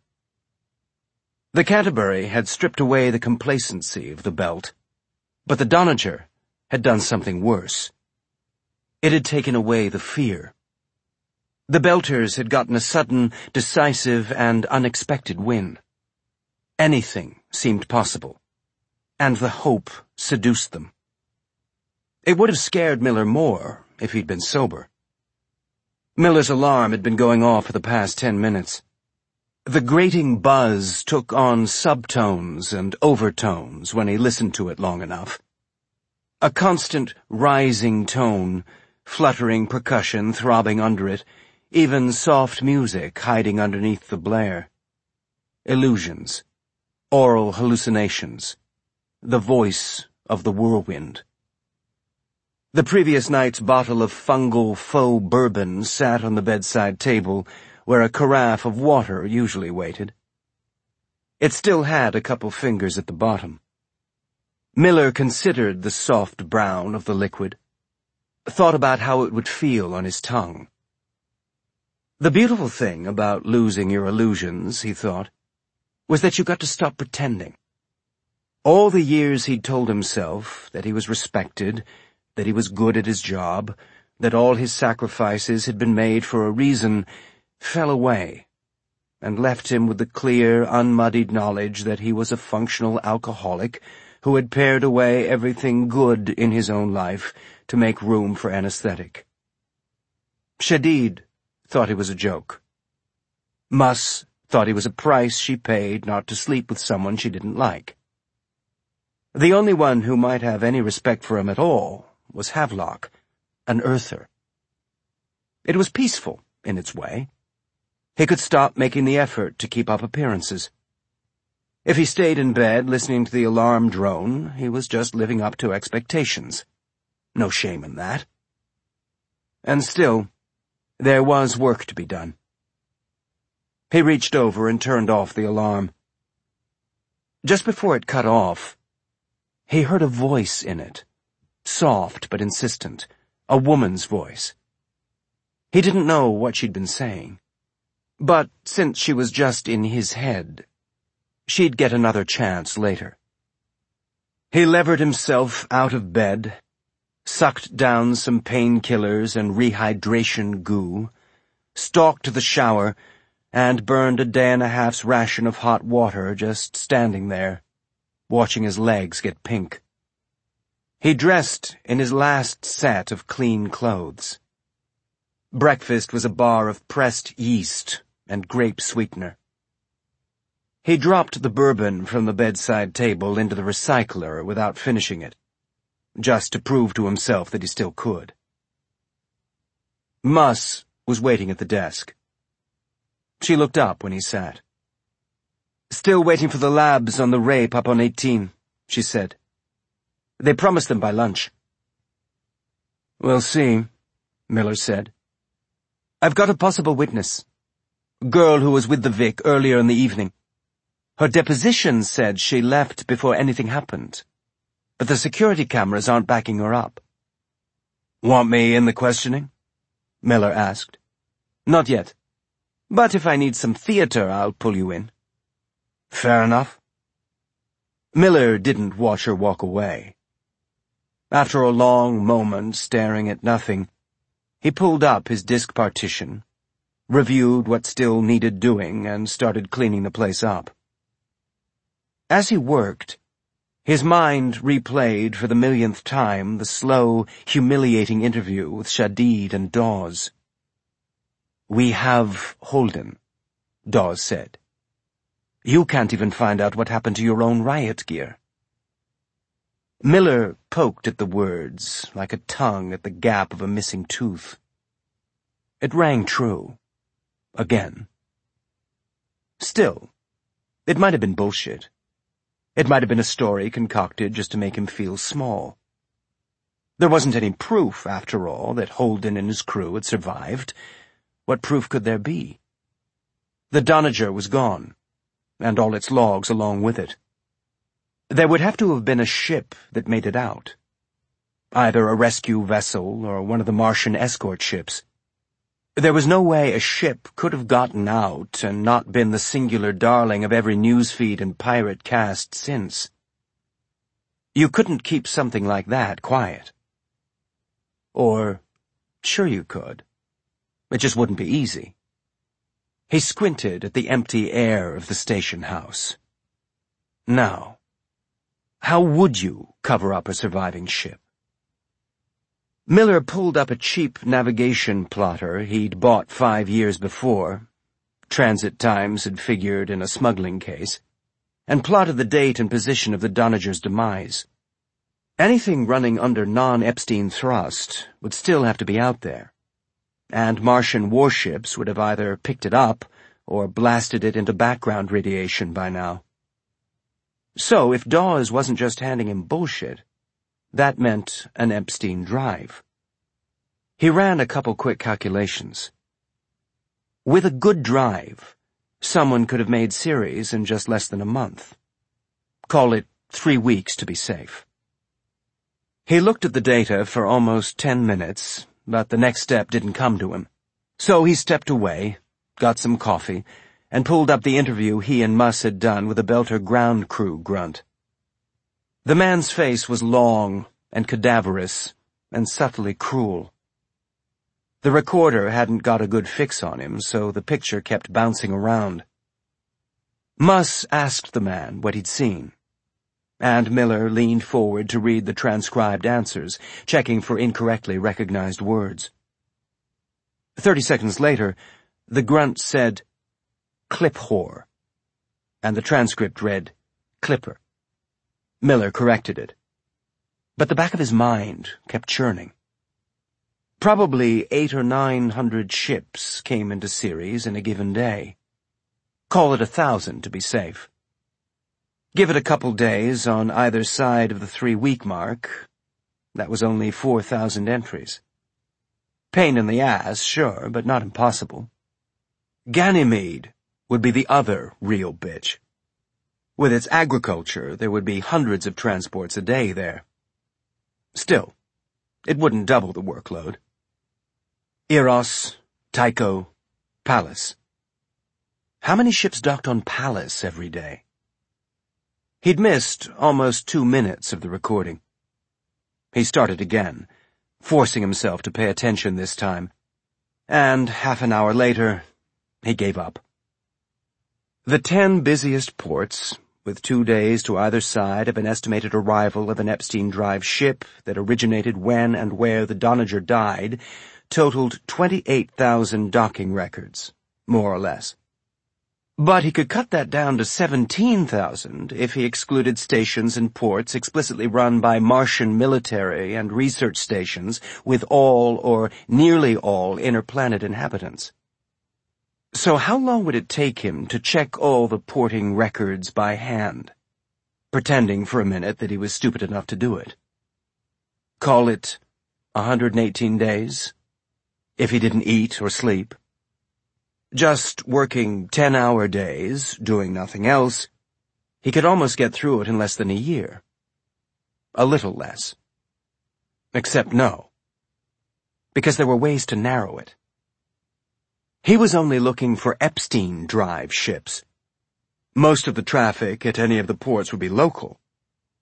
The Canterbury had stripped away the complacency of the Belt, but the Doniger had done something worse. It had taken away the fear. The Belters had gotten a sudden, decisive, and unexpected win. Anything seemed possible, and the hope seduced them. It would have scared Miller more if he'd been sober. Miller's alarm had been going off for the past ten minutes. The grating buzz took on subtones and overtones when he listened to it long enough. A constant rising tone, fluttering percussion throbbing under it, even soft music hiding underneath the blare. Illusions, oral hallucinations, the voice of the whirlwind. The previous night's bottle of fungal faux bourbon sat on the bedside table, where a carafe of water usually waited. It still had a couple fingers at the bottom. Miller considered the soft brown of the liquid, thought about how it would feel on his tongue. The beautiful thing about losing your illusions, he thought, was that you got to stop pretending. All the years he'd told himself that he was respected, that he was good at his job, that all his sacrifices had been made for a reason, fell away, and left him with the clear, unmuddied knowledge that he was a functional alcoholic who had pared away everything good in his own life to make room for anesthetic. Shadid thought it was a joke. Mus thought it was a price she paid not to sleep with someone she didn't like. The only one who might have any respect for him at all was Havelock, an earther. It was peaceful, in its way. He could stop making the effort to keep up appearances. If he stayed in bed listening to the alarm drone, he was just living up to expectations. No shame in that. And still, there was work to be done. He reached over and turned off the alarm. Just before it cut off, he heard a voice in it. Soft but insistent, a woman's voice. He didn't know what she'd been saying, but since she was just in his head, she'd get another chance later. He levered himself out of bed, sucked down some painkillers and rehydration goo, stalked to the shower, and burned a day and a half's ration of hot water just standing there, watching his legs get pink. He dressed in his last set of clean clothes. Breakfast was a bar of pressed yeast and grape sweetener. He dropped the bourbon from the bedside table into the recycler without finishing it, just to prove to himself that he still could. Mus was waiting at the desk. She looked up when he sat. "Still waiting for the labs on the rape up on eighteen, she said. "They promised them by lunch." "We'll see," Miller said. "I've got a possible witness. Girl who was with the Vic earlier in the evening. Her deposition said she left before anything happened, but the security cameras aren't backing her up." "Want me in the questioning?" Miller asked. "Not yet. But if I need some theater, I'll pull you in." "Fair enough." Miller didn't watch her walk away. After a long moment staring at nothing, he pulled up his disk partition, reviewed what still needed doing, and started cleaning the place up. As he worked, his mind replayed for the millionth time the slow, humiliating interview with Shadid and Dawes. "We have Holden," Dawes said. "You can't even find out what happened to your own riot gear." Miller poked at the words like a tongue at the gap of a missing tooth. It rang true. Again. Still, it might have been bullshit. It might have been a story concocted just to make him feel small. There wasn't any proof, after all, that Holden and his crew had survived. What proof could there be? The Doniger was gone, and all its logs along with it. There would have to have been a ship that made it out. Either a rescue vessel or one of the Martian escort ships. There was no way a ship could have gotten out and not been the singular darling of every newsfeed and pirate cast since. You couldn't keep something like that quiet. Or, sure you could. It just wouldn't be easy. He squinted at the empty air of the station house. Now, how would you cover up a surviving ship? Miller pulled up a cheap navigation plotter he'd bought five years before. Transit times had figured in a smuggling case, and plotted the date and position of the Doniger's demise. Anything running under non-Epstein thrust would still have to be out there, and Martian warships would have either picked it up or blasted it into background radiation by now. So if Dawes wasn't just handing him bullshit, that meant an Epstein drive. He ran a couple quick calculations. With a good drive, someone could have made Ceres in just less than a month. Call it three weeks to be safe. He looked at the data for almost ten minutes, but the next step didn't come to him. So he stepped away, got some coffee, and pulled up the interview he and Muss had done with a Belter ground crew grunt. The man's face was long and cadaverous and subtly cruel. The recorder hadn't got a good fix on him, so the picture kept bouncing around. Muss asked the man what he'd seen, and Miller leaned forward to read the transcribed answers, checking for incorrectly recognized words. Thirty seconds later, the grunt said, "Clip whore," and the transcript read, "Clipper." Miller corrected it. But the back of his mind kept churning. Probably eight or nine hundred ships came into Ceres in a given day. Call it a thousand to be safe. Give it a couple days on either side of the three-week mark. That was only four thousand entries. Pain in the ass, sure, but not impossible. Ganymede would be the other real bitch. With its agriculture, there would be hundreds of transports a day there. Still, it wouldn't double the workload. Eros, Tycho, Pallas. How many ships docked on Pallas every day? He'd missed almost two minutes of the recording. He started again, forcing himself to pay attention this time, and half an hour later, he gave up. The ten busiest ports, with two days to either side of an estimated arrival of an Epstein Drive ship that originated when and where the Doniger died, totaled twenty-eight thousand docking records, more or less. But he could cut that down to seventeen thousand if he excluded stations and ports explicitly run by Martian military and research stations with all or nearly all inner-planet inhabitants. So how long would it take him to check all the porting records by hand, pretending for a minute that he was stupid enough to do it? Call it one hundred eighteen days, if he didn't eat or sleep. Just working ten-hour days, doing nothing else, he could almost get through it in less than a year. A little less. Except no. Because there were ways to narrow it. He was only looking for Epstein Drive ships. Most of the traffic at any of the ports would be local.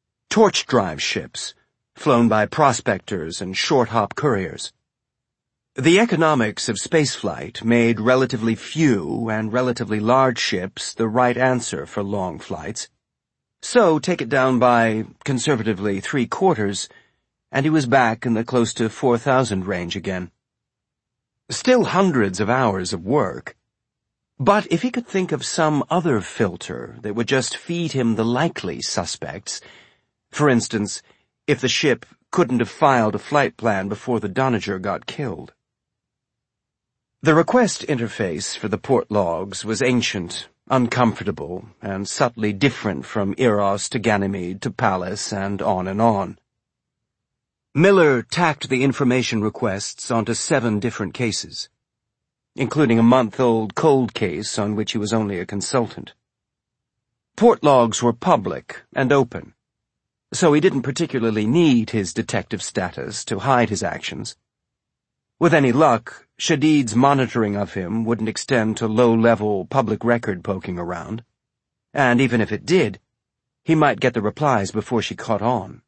Torch Drive ships, flown by prospectors and short-hop couriers. The economics of spaceflight made relatively few and relatively large ships the right answer for long flights. So take it down by, conservatively, three quarters, and he was back in the close to four thousand range again. Still hundreds of hours of work. But if he could think of some other filter that would just feed him the likely suspects, for instance, if the ship couldn't have filed a flight plan before the Doniger got killed. The request interface for the port logs was ancient, uncomfortable, and subtly different from Eros to Ganymede to Pallas and on and on. Miller tacked the information requests onto seven different cases, including a month-old cold case on which he was only a consultant. Port logs were public and open, so he didn't particularly need his detective status to hide his actions. With any luck, Shadid's monitoring of him wouldn't extend to low-level public record poking around, and even if it did, he might get the replies before she caught on.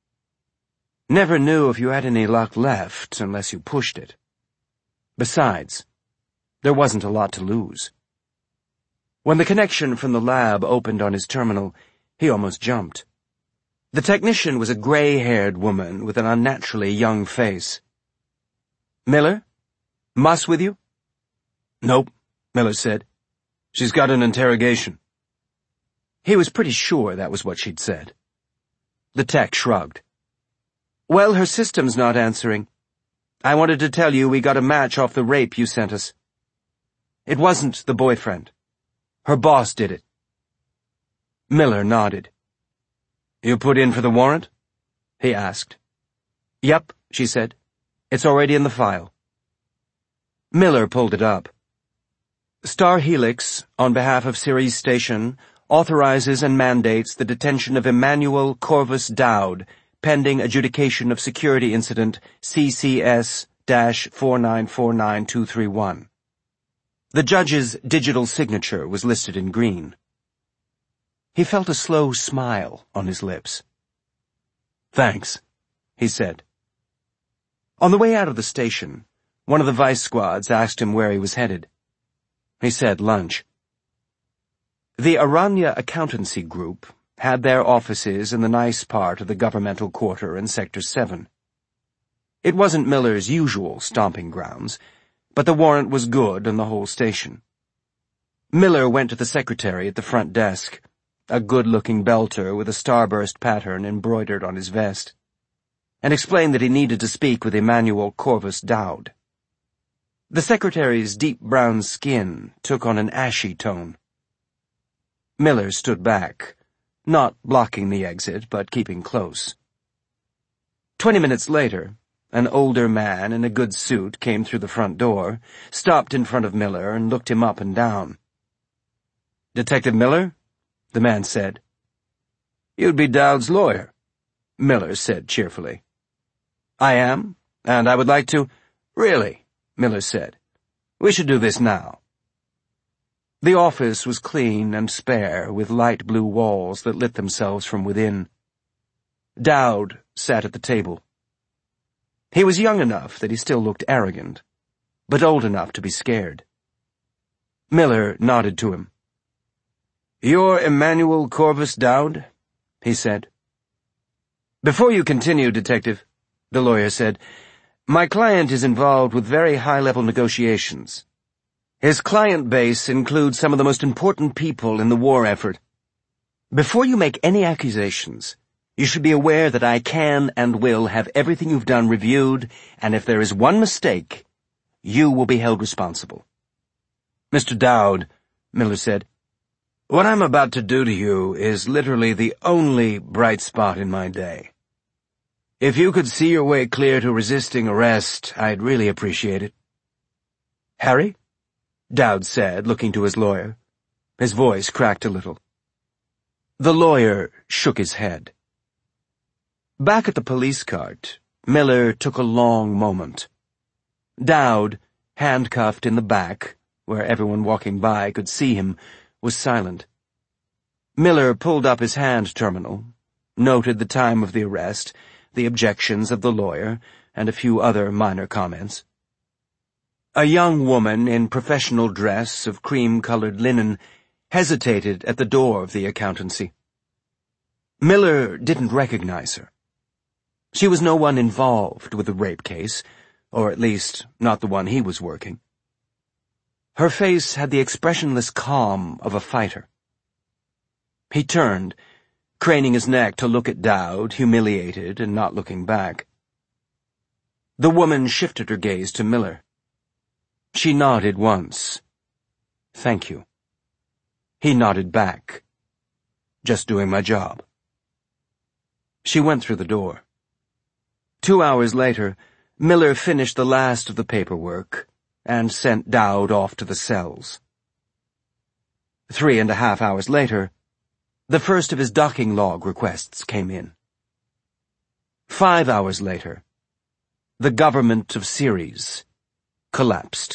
Never knew if you had any luck left unless you pushed it. Besides, there wasn't a lot to lose. When the connection from the lab opened on his terminal, he almost jumped. The technician was a gray-haired woman with an unnaturally young face. "Miller? Muss with you?" "Nope," Miller said. "She's got an interrogation." He was pretty sure that was what she'd said. The tech shrugged. "Well, her system's not answering. I wanted to tell you we got a match off the rape you sent us. It wasn't the boyfriend. Her boss did it." Miller nodded. "You put in for the warrant?" he asked. "Yep," she said. "It's already in the file." Miller pulled it up. Star Helix, on behalf of Ceres Station, authorizes and mandates the detention of Emmanuel Corvus Dowd, pending adjudication of security incident C C S four nine four nine two three one. The judge's digital signature was listed in green. He felt a slow smile on his lips. "Thanks," he said. On the way out of the station, one of the vice squads asked him where he was headed. He said lunch. The Aranya Accountancy Group had their offices in the nice part of the governmental quarter in Sector seven. It wasn't Miller's usual stomping grounds, but the warrant was good on the whole station. Miller went to the secretary at the front desk, a good-looking belter with a starburst pattern embroidered on his vest, and explained that he needed to speak with Emmanuel Corvus Dowd. The secretary's deep brown skin took on an ashy tone. Miller stood back, not blocking the exit, but keeping close. Twenty minutes later, an older man in a good suit came through the front door, stopped in front of Miller, and looked him up and down. "Detective Miller?" the man said. "You'd be Dowd's lawyer," Miller said cheerfully. "I am, and I would like to—" "Really," Miller said. "We should do this now." The office was clean and spare, with light blue walls that lit themselves from within. Dowd sat at the table. He was young enough that he still looked arrogant, but old enough to be scared. Miller nodded to him. "You're Emmanuel Corvus Dowd?" he said. "Before you continue, Detective," the lawyer said, "my client is involved with very high-level negotiations. His client base includes some of the most important people in the war effort. Before you make any accusations, you should be aware that I can and will have everything you've done reviewed, and if there is one mistake, you will be held responsible." "Mister Dowd," Miller said, "what I'm about to do to you is literally the only bright spot in my day. If you could see your way clear to resisting arrest, I'd really appreciate it." "Harry?" Dowd said, looking to his lawyer. His voice cracked a little. The lawyer shook his head. Back at the police cart, Miller took a long moment. Dowd, handcuffed in the back, where everyone walking by could see him, was silent. Miller pulled up his hand terminal, noted the time of the arrest, the objections of the lawyer, and a few other minor comments. A young woman in professional dress of cream-colored linen hesitated at the door of the accountancy. Miller didn't recognize her. She was no one involved with the rape case, or at least not the one he was working. Her face had the expressionless calm of a fighter. He turned, craning his neck to look at Dowd, humiliated and not looking back. The woman shifted her gaze to Miller. She nodded once. "Thank you." He nodded back. "Just doing my job." She went through the door. Two hours later, Miller finished the last of the paperwork and sent Dowd off to the cells. Three and a half hours later, the first of his docking log requests came in. Five hours later, the government of Ceres collapsed.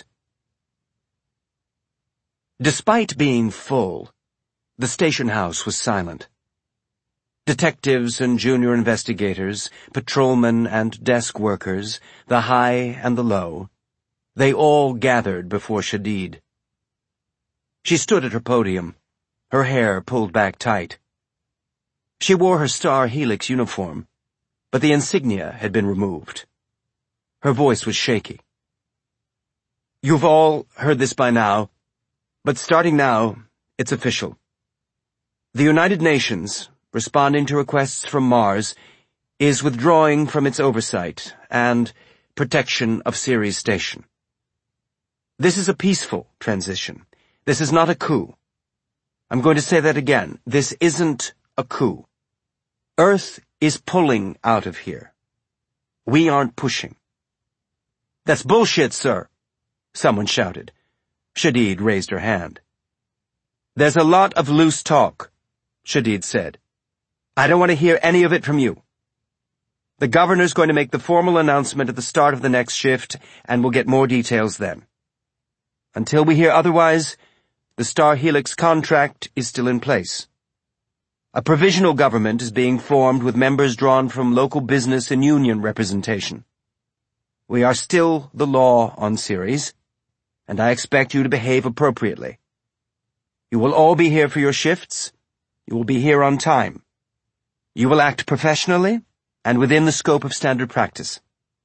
Despite being full, the station house was silent. Detectives and junior investigators, patrolmen and desk workers, the high and the low, they all gathered before Shadid. She stood at her podium, her hair pulled back tight. She wore her Star Helix uniform, but the insignia had been removed. Her voice was shaky. "You've all heard this by now, but starting now, it's official. The United Nations, responding to requests from Mars, is withdrawing from its oversight and protection of Ceres Station. This is a peaceful transition. This is not a coup. I'm going to say that again. This isn't a coup. Earth is pulling out of here. We aren't pushing." "That's bullshit, sir," someone shouted. Shadid raised her hand. "There's a lot of loose talk," Shadid said. "I don't want to hear any of it from you. The governor's going to make the formal announcement at the start of the next shift, and we'll get more details then. Until we hear otherwise, the Star Helix contract is still in place. A provisional government is being formed with members drawn from local business and union representation. We are still the law on Ceres, and I expect you to behave appropriately. You will all be here for your shifts. You will be here on time. You will act professionally and within the scope of standard practice."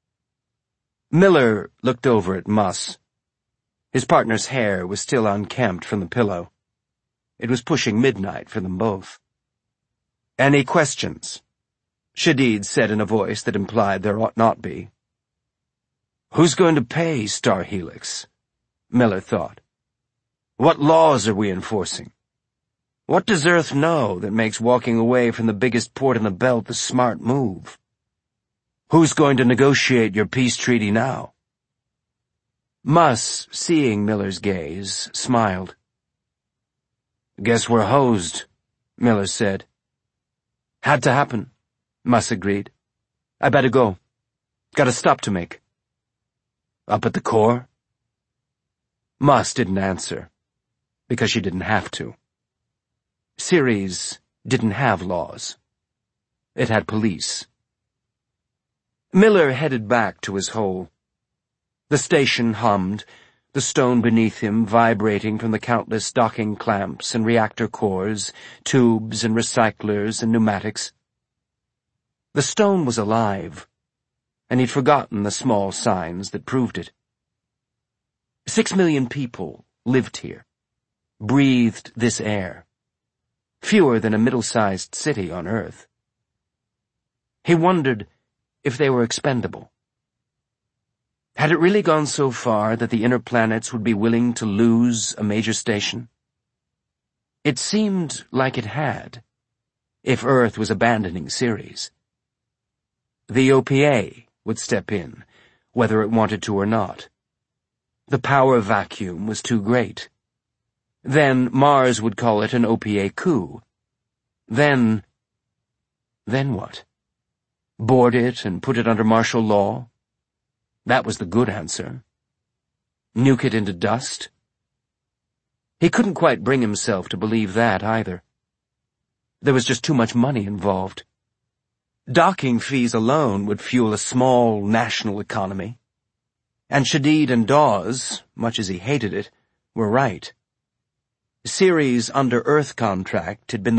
Miller looked over at Muss. His partner's hair was still unkempt from the pillow. It was pushing midnight for them both. "Any questions?" Shadid said in a voice that implied there ought not be. "Who's going to pay Star Helix?" Miller thought. "What laws are we enforcing? What does Earth know that makes walking away from the biggest port in the belt the smart move? Who's going to negotiate your peace treaty now?" Muss, seeing Miller's gaze, smiled. "Guess we're hosed," Miller said. "Had to happen," Muss agreed. "I better go. Got a stop to make." "Up at the Corps?" Muss didn't answer, because she didn't have to. Ceres didn't have laws. It had police. Miller headed back to his hole. The station hummed, the stone beneath him vibrating from the countless docking clamps and reactor cores, tubes and recyclers and pneumatics. The stone was alive, and he'd forgotten the small signs that proved it. Six million people lived here, breathed this air, fewer than a middle-sized city on Earth. He wondered if they were expendable. Had it really gone so far that the inner planets would be willing to lose a major station? It seemed like it had, if Earth was abandoning Ceres. The O P A would step in, whether it wanted to or not. The power vacuum was too great. Then Mars would call it an O P A coup. Then... Then what? Board it and put it under martial law? That was the good answer. Nuke it into dust? He couldn't quite bring himself to believe that either. There was just too much money involved. Docking fees alone would fuel a small national economy. And Shadid and Dawes, much as he hated it, were right. Ceres' under-Earth contract had been the